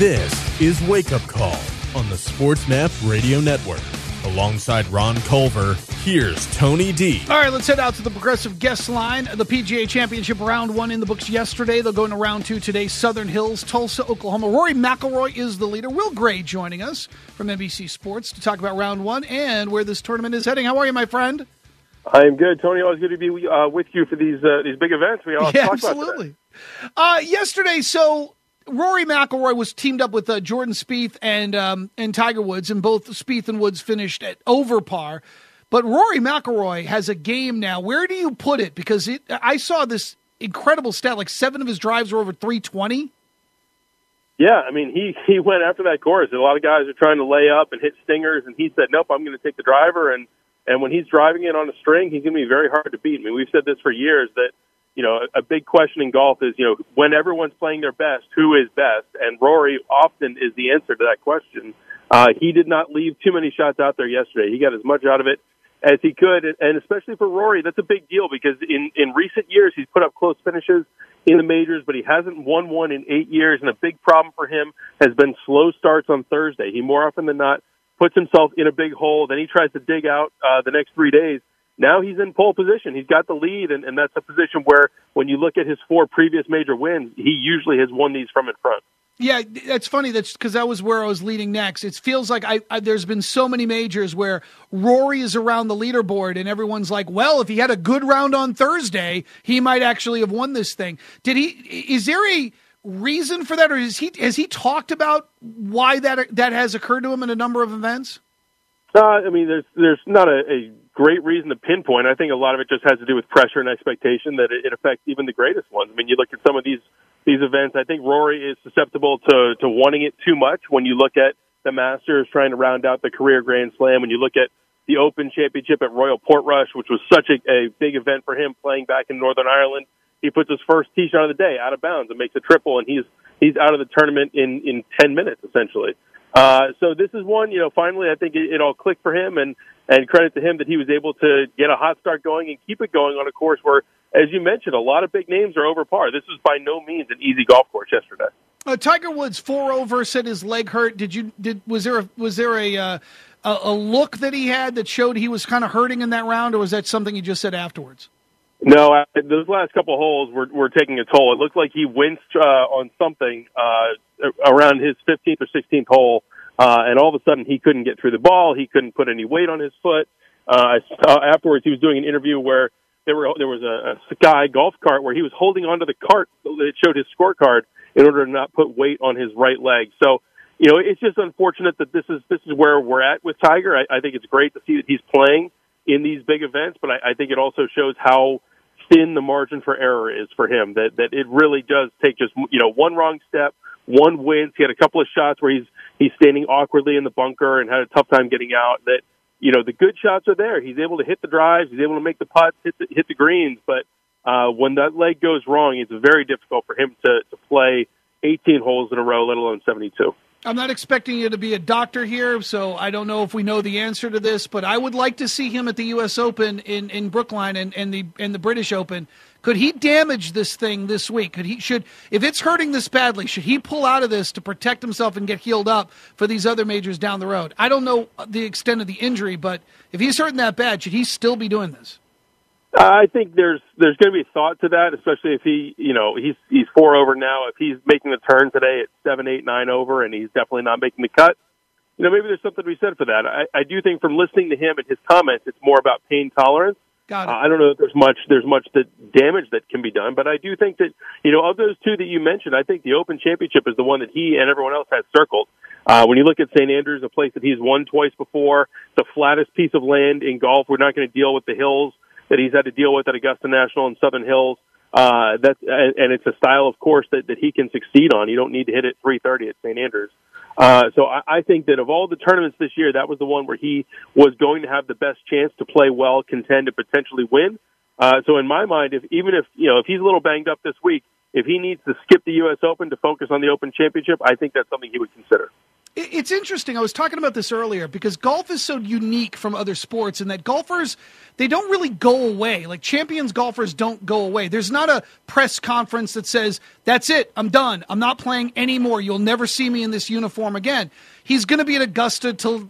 This is Wake Up Call on the SportsMap Radio Network. Alongside Ron Culver, here's Tony D. All right, let's head out to the Progressive guest line. The PGA Championship round 1 in the books yesterday. They'll go into round 2 today. Southern Hills, Tulsa, Oklahoma. Rory McIlroy is the leader. Will Gray joining us from NBC Sports to talk about round 1 and where this tournament is heading. How are you, my friend? I am good, Tony. Always good to be with you for these big events. We all talk absolutely. About today. Yesterday, so Rory McIlroy was teamed up with Jordan Spieth and Tiger Woods, and both Spieth and Woods finished at over par. But Rory McIlroy has a game now. Where do you put it? Because I saw this incredible stat, like 7 of his drives were over 320. Yeah, I mean, he went after that course. A lot of guys are trying to lay up and hit stingers, and he said, nope, I'm going to take the driver. And when he's driving it on a string, he's going to be very hard to beat. I mean, we've said this for years that, you know, a big question in golf is, you know, when everyone's playing their best, who is best? And Rory often is the answer to that question. He did not leave too many shots out there yesterday. He got as much out of it as he could, and especially for Rory, that's a big deal because in recent years he's put up close finishes in the majors, but he hasn't won one in 8 years, and a big problem for him has been slow starts on Thursday. He more often than not puts himself in a big hole, then he tries to dig out the next 3 days. Now he's in pole position. He's got the lead, and that's a position where when you look at his 4 previous major wins, he usually has won these from in front. Yeah, that's funny. That's because that was where I was leading next. It feels like there's been so many majors where Rory is around the leaderboard, and everyone's like, well, if he had a good round on Thursday, he might actually have won this thing. Is there a reason for that, or has he talked about why that has occurred to him in a number of events? I mean, there's not a great reason to pinpoint. I think a lot of it just has to do with pressure and expectation that it affects even the greatest ones. I mean, you look at some of these events, I think Rory is susceptible to wanting it too much. When you look at the Masters trying to round out the career Grand Slam, when you look at the Open Championship at Royal Portrush, which was such a big event for him playing back in Northern Ireland, he puts his first tee shot of the day out of bounds and makes a triple, and he's out of the tournament in 10 minutes, essentially. So this is one, you know, finally I think it all clicked for him, and credit to him that he was able to get a hot start going and keep it going on a course where, as you mentioned, a lot of big names are over par. This was by no means an easy golf course yesterday. Tiger Woods 4 over, said his leg hurt. Was there a look that he had that showed he was kind of hurting in that round, or was that something he just said afterwards? No, those last couple of holes were taking a toll. It looked like he winced on something around his 15th or 16th hole, and all of a sudden he couldn't get through the ball. He couldn't put any weight on his foot. Afterwards, he was doing an interview where there was a Sky golf cart where he was holding onto the cart that showed his scorecard in order to not put weight on his right leg. So, you know, it's just unfortunate that this is where we're at with Tiger. I think it's great to see that he's playing in these big events, but I think it also shows how thin the margin for error is for him, that it really does take just, you know, one wrong step, one wince. He had a couple of shots where he's standing awkwardly in the bunker and had a tough time getting out. That, you know, the good shots are there. He's able to hit the drives, he's able to make the putts, hit the greens, but when that leg goes wrong, it's very difficult for him to play 18 holes in a row, let alone 72. I'm not expecting you to be a doctor here, so I don't know if we know the answer to this, but I would like to see him at the U.S. Open in Brookline and the British Open. Could he damage this thing this week? If it's hurting this badly, should he pull out of this to protect himself and get healed up for these other majors down the road? I don't know the extent of the injury, but if he's hurting that bad, should he still be doing this? I think there's going to be thought to that, especially if he's 4 over now. If he's making the turn today at 7, 8, 9 over, and he's definitely not making the cut, you know, maybe there's something to be said for that. I do think from listening to him and his comments, it's more about pain tolerance. Got it. I don't know if there's much damage that can be done, but I do think that, you know, of those two that you mentioned, I think the Open Championship is the one that he and everyone else has circled. When you look at St. Andrews, a place that he's won twice before, the flattest piece of land in golf, we're not going to deal with the hills that he's had to deal with at Augusta National and Southern Hills. And it's a style of course that he can succeed on. You don't need to hit it 330 at St. Andrews. So I think that of all the tournaments this year, that was the one where he was going to have the best chance to play well, contend, and potentially win. So in my mind, if he's a little banged up this week, if he needs to skip the U.S. Open to focus on the Open Championship, I think that's something he would consider. It's interesting. I was talking about this earlier because golf is so unique from other sports in that golfers, they don't really go away. Like champions golfers don't go away. There's not a press conference that says, that's it, I'm done. I'm not playing anymore. You'll never see me in this uniform again. He's going to be at Augusta till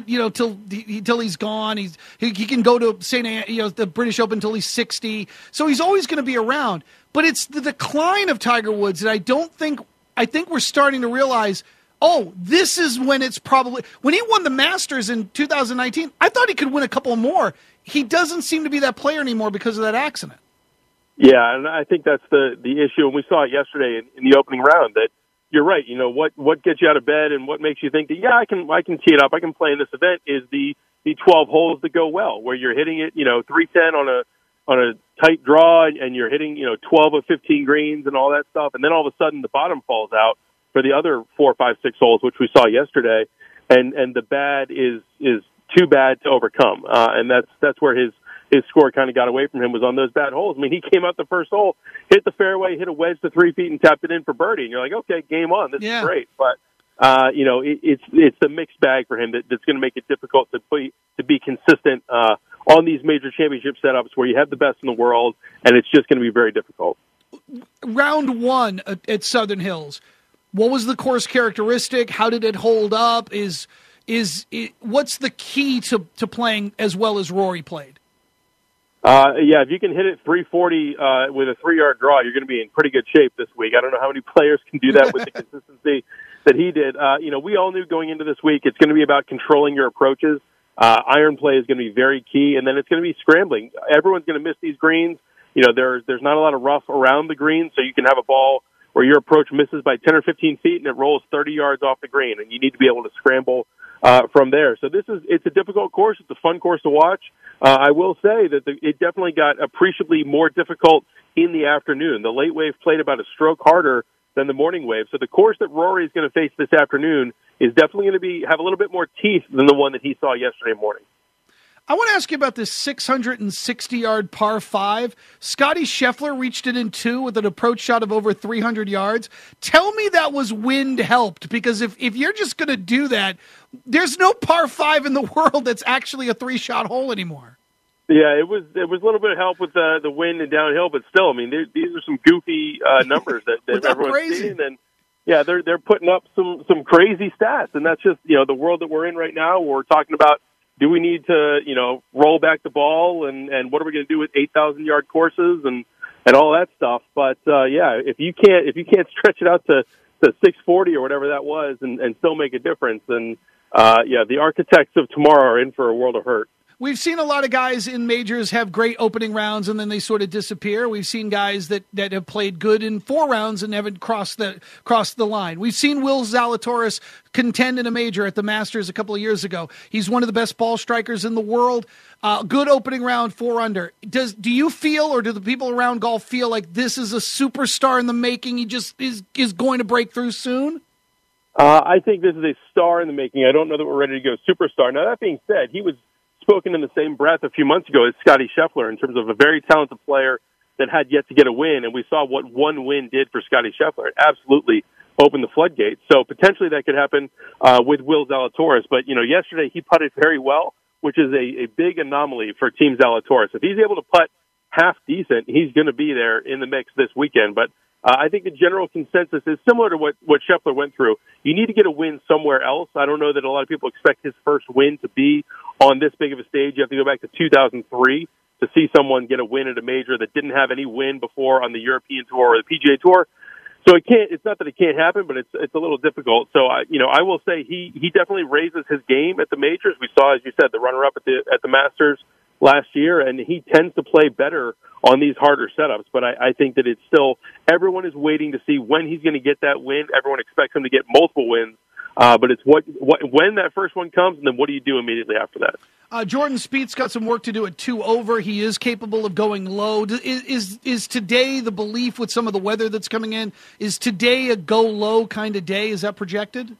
he's gone. He can go to the British Open until he's 60. So he's always going to be around. But it's the decline of Tiger Woods that I think we're starting to realize, oh, this is when it's probably – when he won the Masters in 2019, I thought he could win a couple more. He doesn't seem to be that player anymore because of that accident. Yeah, and I think that's the issue, and we saw it yesterday in the opening round that you're right. You know, what gets you out of bed and what makes you think that, yeah, I can tee it up, I can play in this event is the 12 holes that go well, where you're hitting it, 310 on a tight draw, and you're hitting, 12 of 15 greens and all that stuff, and then all of a sudden the bottom falls out for the other 4, 5, 6 holes, which we saw yesterday, and the bad is too bad to overcome, and that's where his score kind of got away from him, was on those bad holes. I mean, he came out the first hole, hit the fairway, hit a wedge to 3 feet, and tapped it in for birdie, and you're like, okay, game on, this is great, but it's the mixed bag for him that's going to make it difficult to be consistent on these major championship setups where you have the best in the world, and it's just going to be very difficult. Round one at Southern Hills. What was the course characteristic? How did it hold up? What's the key to playing as well as Rory played? If you can hit it 340 with a 3-yard draw, you're going to be in pretty good shape this week. I don't know how many players can do that with the consistency that he did. We all knew going into this week it's going to be about controlling your approaches. Iron play is going to be very key, and then it's going to be scrambling. Everyone's going to miss these greens. There's not a lot of rough around the green, so you can have a ball where your approach misses by 10 or 15 feet and it rolls 30 yards off the green, and you need to be able to scramble from there. So it's a difficult course. It's a fun course to watch. I will say that it definitely got appreciably more difficult in the afternoon. The late wave played about a stroke harder than the morning wave. So the course that Rory is going to face this afternoon is definitely going to have a little bit more teeth than the one that he saw yesterday morning. I want to ask you about this 660-yard par 5. Scotty Scheffler reached it in 2 with an approach shot of over 300 yards. Tell me that was wind helped, because if you're just going to do that, there's no par 5 in the world that's actually a 3-shot hole anymore. Yeah, it was a little bit of help with the wind and downhill, but still, I mean, these are some goofy numbers that everyone's seen, and yeah, they're putting up some crazy stats, and that's just the world that we're in right now. We're talking about, do we need to, roll back the ball, and what are we going to do with 8,000-yard courses and all that stuff? But if you can't stretch it out to 640 or whatever that was, and still make a difference, then the architects of tomorrow are in for a world of hurt. We've seen a lot of guys in majors have great opening rounds and then they sort of disappear. We've seen guys that have played good in 4 rounds and haven't crossed the line. We've seen Will Zalatoris contend in a major at the Masters a couple of years ago. He's one of the best ball strikers in the world. Good opening round, 4 under. Do you feel, or do the people around golf feel like this is a superstar in the making? He just is going to break through soon? I think this is a star in the making. I don't know that we're ready to go superstar. Now, that being said, he was spoken in the same breath a few months ago as Scotty Scheffler in terms of a very talented player that had yet to get a win, and we saw what one win did for Scotty Scheffler. It absolutely opened the floodgates. So potentially that could happen with Will Zalatoris. But, yesterday he putted very well, which is a big anomaly for Team Zalatoris. If he's able to putt half decent, he's going to be there in the mix this weekend. But I think the general consensus is similar to what Scheffler went through. You need to get a win somewhere else. I don't know that a lot of people expect his first win to be on this big of a stage. You have to go back to 2003 to see someone get a win at a major that didn't have any win before on the European Tour or the PGA Tour. So it's not that it can't happen, but it's a little difficult. So I will say he definitely raises his game at the majors. We saw, as you said, the runner-up at the Masters last year, and he tends to play better on these harder setups. But I think that it's still, everyone is waiting to see when he's going to get that win. Everyone expects him to get multiple wins. But it's when that first one comes, and then what do you do immediately after that? Jordan Spieth's got some work to do at 2 over. He is capable of going low. Is today the belief with some of the weather that's coming in? Is today a go low kind of day? Is that projected?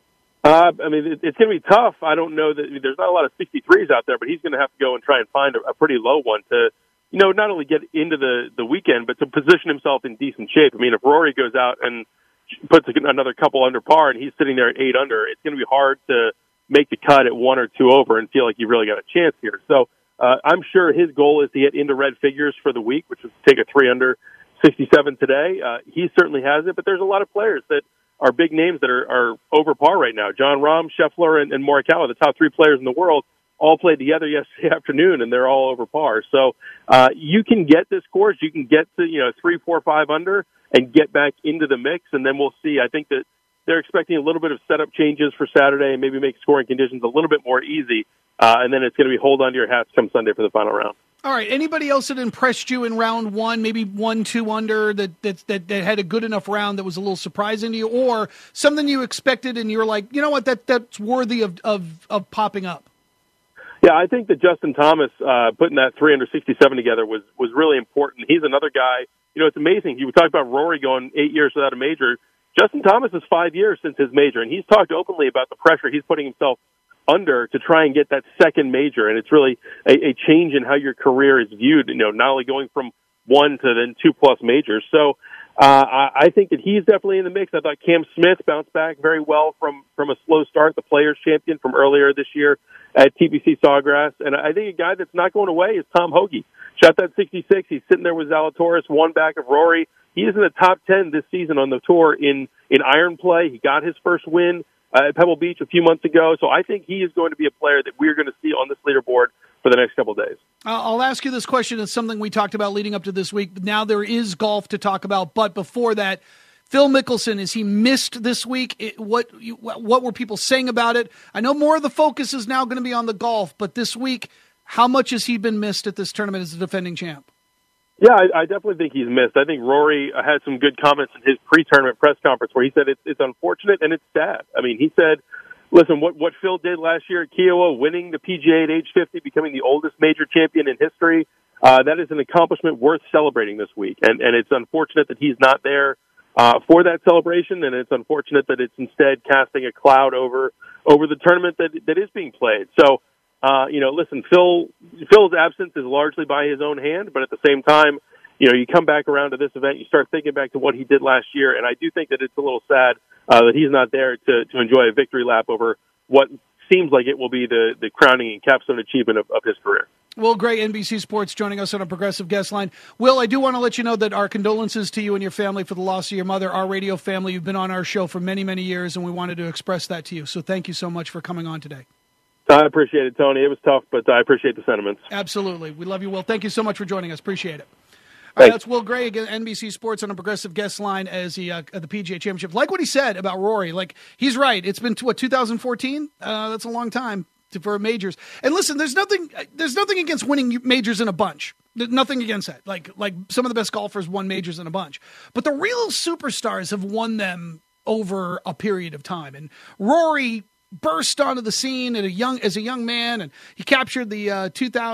It's going to be tough. I don't know that there's not a lot of 63s out there, but he's going to have to go and try and find a pretty low one to, not only get into the weekend, but to position himself in decent shape. I mean, if Rory goes out and puts another couple under par, and he's sitting there at 8 under, it's going to be hard to make the cut at 1 or 2 over and feel like you really got a chance here. So I'm sure his goal is to get into red figures for the week, which is to take a 3 under 67 today. He certainly has it, but there's a lot of players that are big names that are over par right now. Jon Rahm, Scheffler, and Morikawa, the top 3 players in the world, all played together yesterday afternoon, and they're all over par. So you can get this course. You can get to 3, 4, 5 under and get back into the mix, and then we'll see. I think that they're expecting a little bit of setup changes for Saturday and maybe make scoring conditions a little bit more easy, and then it's going to be hold on to your hats come Sunday for the final round. All right. Anybody else that impressed you in round 1, maybe 1, 2 under that had a good enough round that was a little surprising to you, or something you expected and you're like, you know what, that's worthy of popping up? Yeah, I think that Justin Thomas putting that 3 under 67 together was really important. He's another guy. It's amazing. You talked about Rory going 8 years without a major. Justin Thomas is 5 years since his major, and he's talked openly about the pressure he's putting himself under to try and get that second major, and it's really a change in how your career is viewed, not only going from 1 to then 2+ majors. So I think that he's definitely in the mix. I thought Cam Smith bounced back very well from a slow start, the Players Champion from earlier this year at TPC Sawgrass. And I think a guy that's not going away is Tom Hoge. Shot that 66. He's sitting there with Zalatoris, 1 back of Rory. He is in the top 10 this season on the tour in iron play. He got his first win at Pebble Beach a few months ago. So I think he is going to be a player that we're going to see on this leaderboard for the next couple of days. I'll ask you this question. It's something we talked about leading up to this week. Now there is golf to talk about, but before that, Phil Mickelson, is he missed this week? What were people saying about it? I know more of the focus is now going to be on the golf, but this week, how much has he been missed at this tournament as a defending champ? Yeah, I definitely think he's missed. I think Rory had some good comments in his pre-tournament press conference where he said it's unfortunate and it's sad. I mean, he said, listen, what Phil did last year at Kiowa, winning the PGA at age 50, becoming the oldest major champion in history, that is an accomplishment worth celebrating this week. And it's unfortunate that he's not there for that celebration, and it's unfortunate that it's instead casting a cloud over the tournament that is being played. So, listen, Phil's absence is largely by his own hand, but at the same time, you come back around to this event, you start thinking back to what he did last year, and I do think that it's a little sad that he's not there to enjoy a victory lap over what seems like it will be the crowning and capstone achievement of his career. Will Gray, NBC Sports, joining us on a Progressive Guest Line. Will, I do want to let you know that our condolences to you and your family for the loss of your mother, our radio family. You've been on our show for many, many years, and we wanted to express that to you. So thank you so much for coming on today. I appreciate it, Tony. It was tough, but I appreciate the sentiments. Absolutely. We love you, Will. Thank you so much for joining us. Appreciate it. All right, that's Will Gray, again, NBC Sports on a Progressive Guest Line as he at the PGA Championship. Like what he said about Rory. Like, he's right. It's been, 2014? That's a long time for majors. And listen, there's nothing against winning majors in a bunch. There's nothing against that. Like some of the best golfers won majors in a bunch. But the real superstars have won them over a period of time. And Rory burst onto the scene as a young man, and he captured the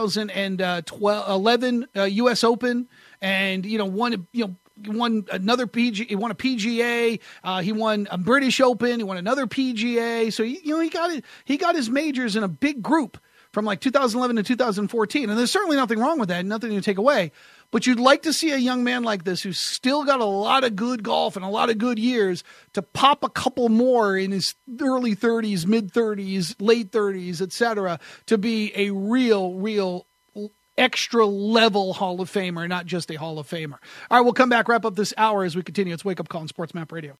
2011 U.S. Open, and won another PGA. He won a PGA. He won a British Open. He won another PGA. So he got his majors in a big group from like 2011 to 2014, and there's certainly nothing wrong with that. Nothing to take away. But you'd like to see a young man like this who's still got a lot of good golf and a lot of good years to pop a couple more in his early 30s, mid-30s, late 30s, etc., to be a real extra-level Hall of Famer, not just a Hall of Famer. All right, we'll come back, wrap up this hour as we continue. It's Wake Up Call on Sports Map Radio.